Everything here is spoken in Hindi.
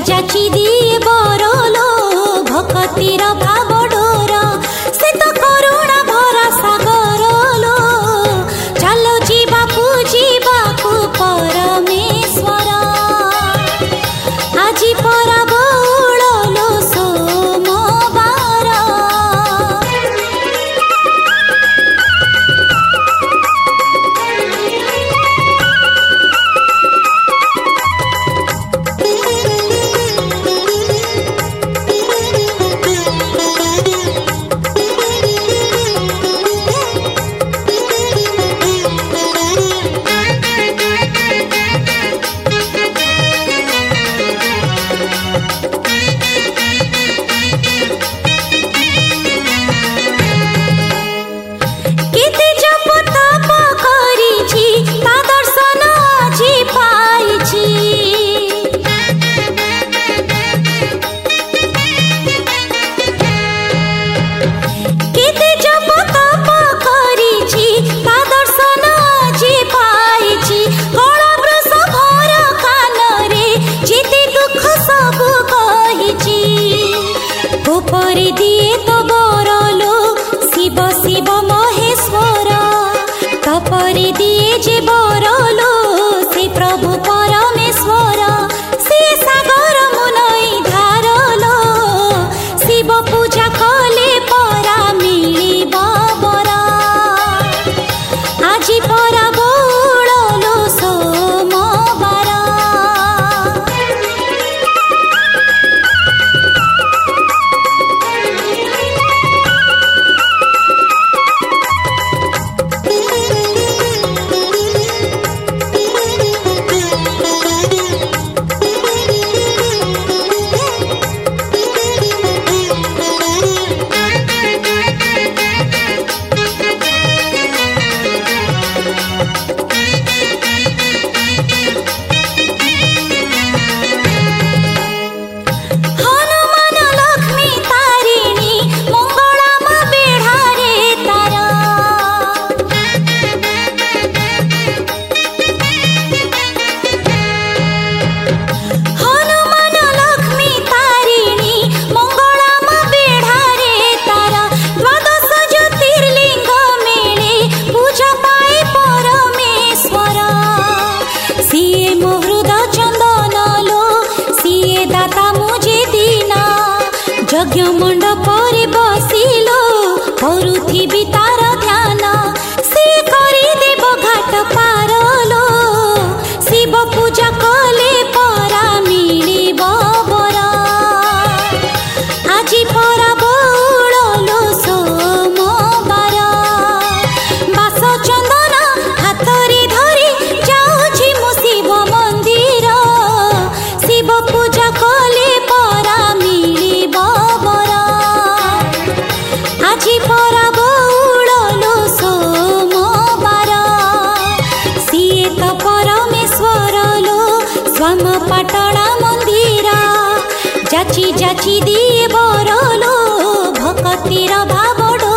जाची दिए बरलो भक्तिर भाव डोर से तो करुणा भरा सागर लो चलो जीवा पूजिबाकू परमेश्वर आजी परा बौळलो सोमवार दिए तो बरलो शिव शिव महेश्वर तपरी दिए जे बरलो से प्रभु परमेश्वर से सागर मुनई धारलो शिव पूजा कले परा मिलिब बरा आजी परा बौळलो सोमवार यज्ञ मंडप रे बसिलो करुथिबी तार ध्यान से करी देव घाट पारलो शिव पूजा कले परा मिलिब बरा आजी परा बौळलो सोमवार बास चंदन हाथ रे धरी जाउछि मु शिव मंदिर शिव पूजा कले परा मिलिब आजी परा बौळलो सोमवार सिए तो परमेश्वर लो स्वाम पाटणा मंदिर जाची जाची दिए बरलो भक्तिर भाव